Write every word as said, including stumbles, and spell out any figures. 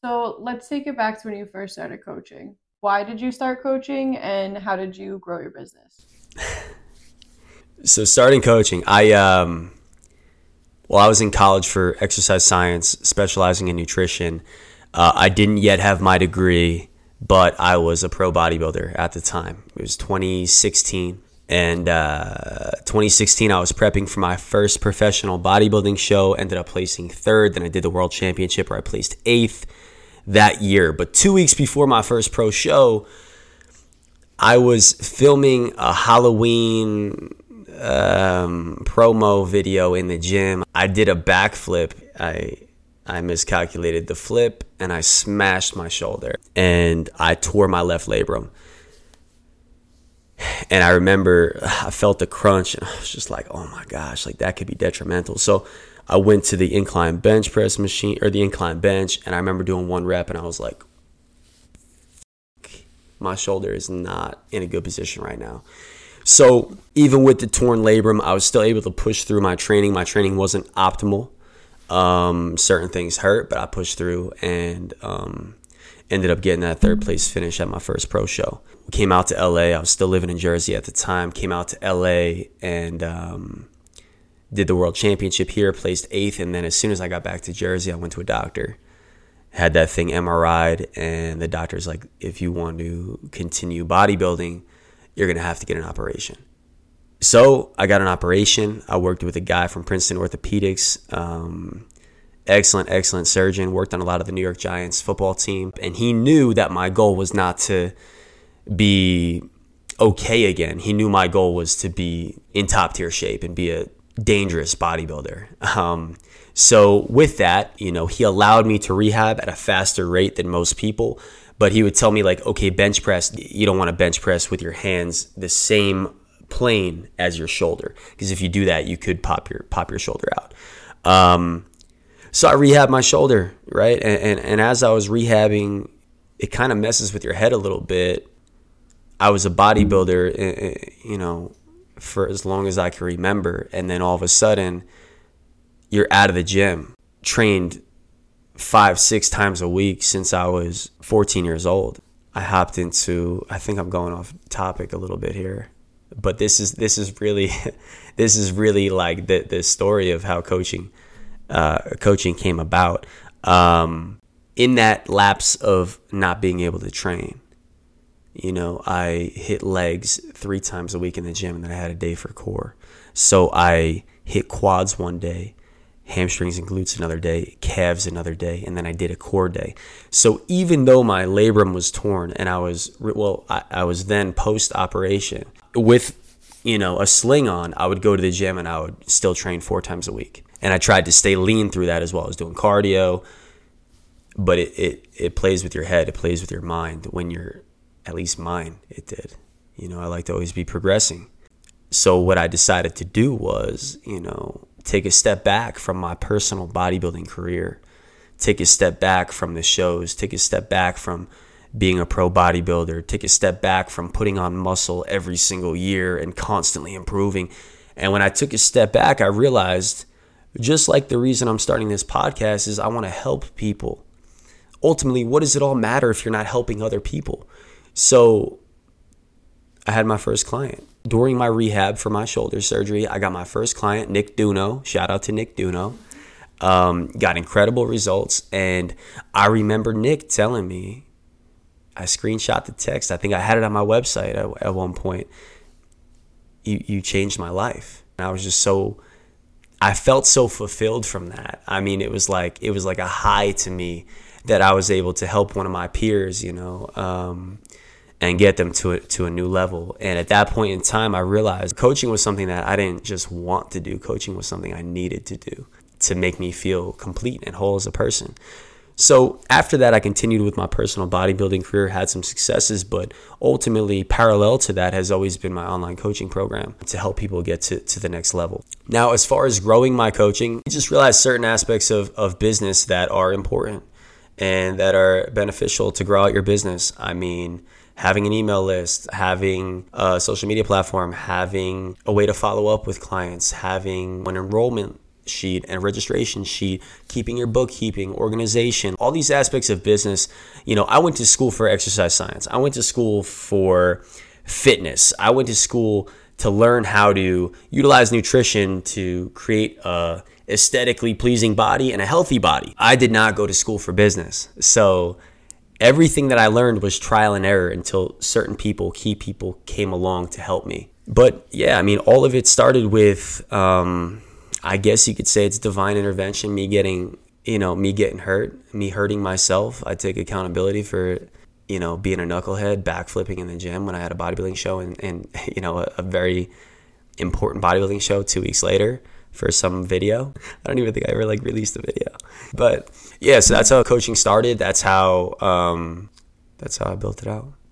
So let's take it back to when you first started coaching. Why did you start coaching and how did you grow your business? So starting coaching, I um, well, I was in college for exercise science, specializing in nutrition. Uh, I didn't yet have my degree, but I was a pro bodybuilder at the time. It was twenty sixteen. And uh, twenty sixteen, I was prepping for my first professional bodybuilding show, ended up placing third. Then I did the world championship where I placed eighth that year. But two weeks before my first pro show, I was filming a Halloween um, promo video in the gym. I did a backflip. I I miscalculated the flip and I smashed my shoulder and I tore my left labrum. And I remember I felt the crunch and I was just like, oh my gosh, like that could be detrimental. So I went to the incline bench press machine or the incline bench. And I remember doing one rep and I was like, my shoulder is not in a good position right now. So even with the torn labrum, I was still able to push through my training. My training wasn't optimal. Um, certain things hurt, but I pushed through and um, ended up getting that third place finish at my first pro show. Came out to L A. I was still living in Jersey at the time. Came out to L A and um, did the world championship here, placed eighth. And then as soon as I got back to Jersey, I went to a doctor, had that thing M R I'd, and the doctor's like, if you want to continue bodybuilding, you're going to have to get an operation. So I got an operation. I worked with a guy from Princeton Orthopedics, um, excellent, excellent surgeon, worked on a lot of the New York Giants football team. And he knew that my goal was not to be okay again. He knew my goal was to be in top tier shape and be a dangerous bodybuilder. Um, so with that, you know, he allowed me to rehab at a faster rate than most people, but he would tell me like, okay, bench press, you don't want to bench press with your hands the same plane as your shoulder, because if you do that, you could pop your pop your shoulder out. Um, so I rehabbed my shoulder, right? And, and, and as I was rehabbing, it kind of messes with your head a little bit. I was a bodybuilder, you know, for as long as I can remember. And then all of a sudden, you're out of the gym, trained five, six times a week since I was fourteen years old. I hopped into, I think I'm going off topic a little bit here, but this is this is really, this is really like the, the story of how coaching, uh, coaching came about. Um, in that lapse of not being able to train, you know, I hit legs three times a week in the gym, and then I had a day for core. So I hit quads one day, hamstrings and glutes another day, calves another day, and then I did a core day. So even though my labrum was torn and I was, well, I, I was then post-operation with, you know, a sling on, I would go to the gym and I would still train four times a week. And I tried to stay lean through that as well. I was doing cardio, but it, it, it plays with your head. It plays with your mind when you're, at least mine, it did. You know, I like to always be progressing. So what I decided to do was, you know, take a step back from my personal bodybuilding career, take a step back from the shows, take a step back from being a pro bodybuilder, take a step back from putting on muscle every single year and constantly improving. And when I took a step back, I realized, just like the reason I'm starting this podcast is I want to help people. Ultimately, what does it all matter if you're not helping other people? So I had my first client. During my rehab for my shoulder surgery, I got my first client, Nick Duno. Shout out to Nick Duno. Um, got incredible results. And I remember Nick telling me, I screenshot the text. I think I had it on my website at, at one point. You, you changed my life. And I was just so, I felt so fulfilled from that. I mean, it was like, it was like a high to me that I was able to help one of my peers, you know, um, and get them to a, to a new level. And at that point in time, I realized coaching was something that I didn't just want to do. Coaching was something I needed to do to make me feel complete and whole as a person. So after that, I continued with my personal bodybuilding career, had some successes, but ultimately parallel to that has always been my online coaching program to help people get to, to the next level. Now, as far as growing my coaching, I just realized certain aspects of, of business that are important and that are beneficial to grow out your business. I mean, having an email list, having a social media platform, having a way to follow up with clients, having an enrollment sheet and a registration sheet, keeping your bookkeeping, organization, all these aspects of business. You know, I went to school for exercise science. I went to school for fitness. I went to school to learn how to utilize nutrition to create a aesthetically pleasing body and a healthy body. I did not go to school for business. So everything that I learned was trial and error until certain people, key people, came along to help me. But yeah, I mean, all of it started with, um, I guess you could say it's divine intervention, me getting, you know, me getting hurt, me hurting myself. I take accountability for, you know, being a knucklehead, backflipping in the gym when I had a bodybuilding show and, and you know, a, a very important bodybuilding show two weeks later for some video. I don't even think I ever like released the video. But yeah, so that's how coaching started. That's how, um, that's how I built it out.